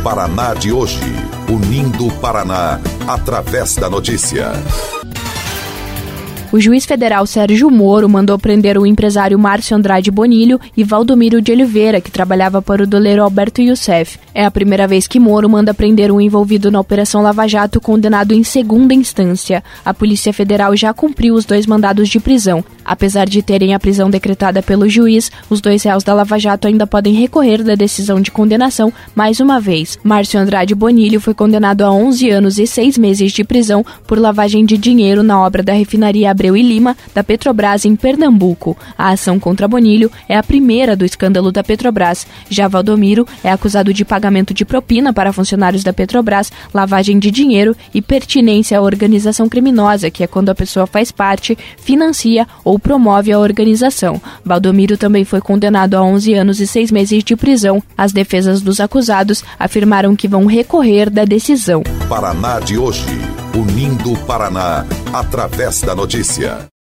Paraná de hoje, unindo o Paraná através da notícia. O juiz federal Sérgio Moro mandou prender o empresário Márcio Andrade Bonilho e Valdomiro de Oliveira, que trabalhava para o doleiro Alberto Youssef. É a primeira vez que Moro manda prender um envolvido na Operação Lava Jato condenado em segunda instância. A Polícia Federal já cumpriu os 2 mandados de prisão. Apesar de terem a prisão decretada pelo juiz, os 2 réus da Lava Jato ainda podem recorrer da decisão de condenação mais uma vez. Márcio Andrade Bonilho foi condenado a 11 anos e 6 meses de prisão por lavagem de dinheiro na obra da refinaria Abreu e Lima, da Petrobras, em Pernambuco. A ação contra Bonilho é a primeira do escândalo da Petrobras. Já Valdomiro é acusado de pagamento de propina para funcionários da Petrobras, lavagem de dinheiro e pertinência à organização criminosa, que é quando a pessoa faz parte, financia ou promove a organização. Valdomiro também foi condenado a 11 anos e 6 meses de prisão. As defesas dos acusados afirmaram que vão recorrer da decisão. Paraná de hoje, unindo o Paraná através da notícia.